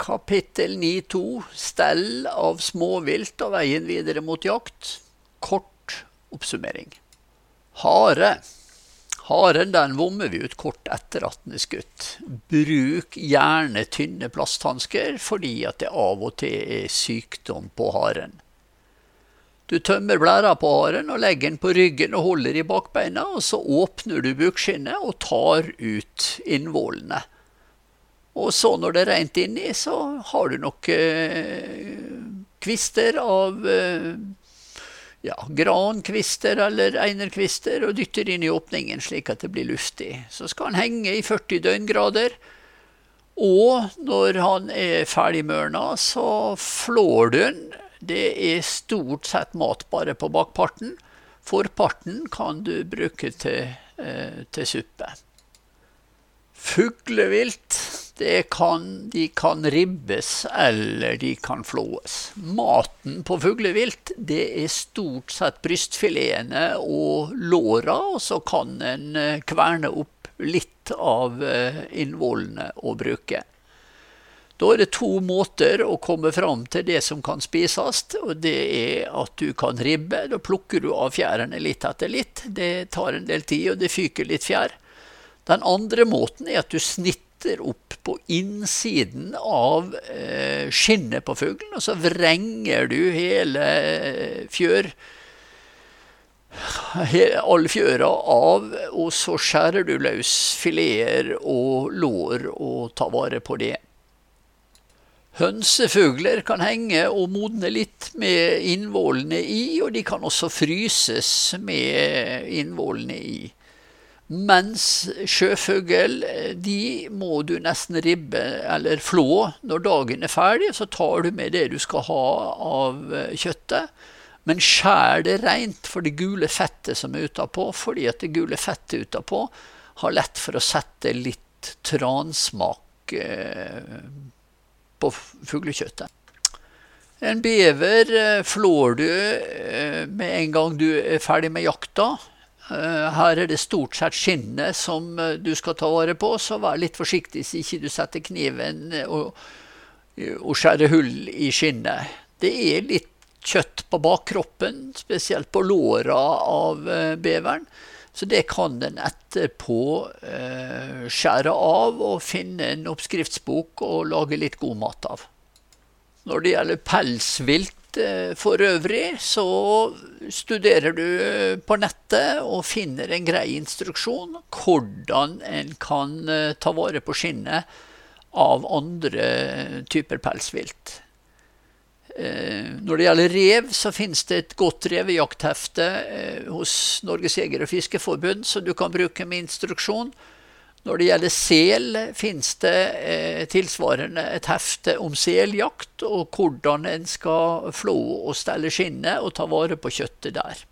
Kapittel 9.2 Stell av småvilt og veien videre mot jakt. Kort oppsummering. Hare. Haren den vommer vi ut kort etter at den er skutt. Bruk gjerne tynne plasthansker fordi at det av og til er sykdom på haren. Du tømmer blæra på haren og legger den på ryggen og holder i bakbeina, og så åpner du bukskinnet og tar ut innvollene. Og så når det er rent inni, så har du nok kvister av grankvister eller einerkvister og dytter inn i åpningen slik at det blir luftig. Så skal han henge i 40 døgngrader, og når han er ferdig mørna, så flår du den. Det er stort sett mat bare på bakparten. Forparten kan du bruke til suppe. Fuglevilt, de kan ribbes eller de kan flåes. Maten på fuglevilt, det er stort sett brystfiletene og låra, og så kan en kverne opp litt av innvollene å bruke. Da er det 2 måter å komme fram til det som kan spises, og det er at du kan ribbe. Da plukker du av fjærene litt etter litt. Det tar en del tid, og det fyker litt fjær. Den andre måten er at du snitter opp på innsiden av skinnet på fuglen, og så vrenger du alle fjøra av, og så skjærer du løs fileter og lår og tar vare på det. Hønsefugler kan henge og modne litt med innvollene i, og de kan også fryses med innvollene i. Mens sjøfugl, de må du nesten ribbe eller flå når dagen er ferdig, så tar du med det du skal ha av kjøttet. Men skjær det rent for det gule fettet som er utapå, fordi at det gule fettet utapå har lett for å sette litt transmak på fuglekjøttet. En bever flår du med en gang du er ferdig med jakta. Her er det stort sett skinnet som du skal ta vare på, så vær litt forsiktig så ikke du setter kniven og skjærer hull i skinnet. Det er litt kjøtt på bakkroppen, spesielt på låra av beveren, så det kan den etterpå skjære av og finne en oppskriftsbok og lage litt god mat av. Når det gjelder pelsvilt for øvrig, så studerer du på nettet og finner en grei instruksjon hvordan en kan ta vare på skinnet av andre typer pelsvilt. Når det gjelder rev, så finnes det et godt revejakthefte hos Norges Jeger- og Fiskerforbund, så du kan bruke med instruksjon. Når det gjelder sel, finnes det tilsvarende et hefte om seljakt, og hvordan en skal flå og stelle skinnet og ta vare på kjøttet der.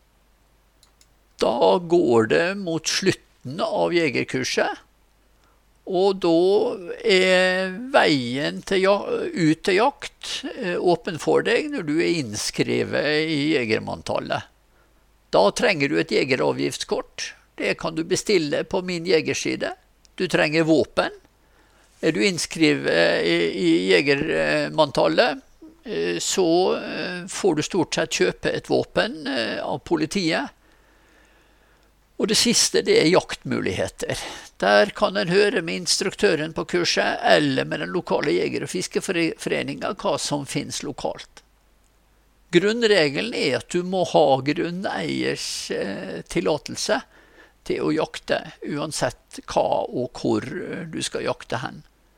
Da går det mot slutten av jegerkurset, og da er veien ut til jakt åpen for deg når du er innskrevet i jegermanntallet. Da trenger du et jegeravgiftskort. Det kan du bestille på min jegerside. Du trenger våpen. Er du innskrevet i jegermanntallet, så får du stort sett kjøpe et våpen av politiet. Og det siste, det er jaktmuligheter. Der kan en høre med instruktøren på kurset, eller med den lokale jeger- og fiskeforeningen hva som finnes lokalt. Grunnregelen er at du må ha grunneiers tillatelse til å jakte, uansett hva og hvor du skal jakte hen.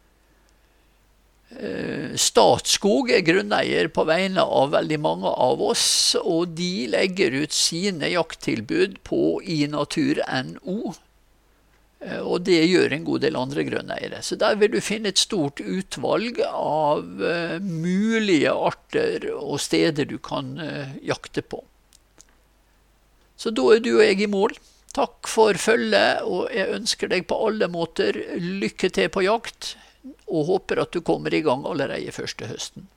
Statskog er grunneier på vegne av veldig mange av oss, og de legger ut sine jakttilbud på inatur.no, og det gjør en god del andre grunneiere. Så der vil du finne et stort utvalg av mulige arter og steder du kan jakte på. Så da er du og jeg i mål. Takk for følget, og jeg ønsker deg på alle måter lykke til på jakt, og håper at du kommer i gang allerede første høsten.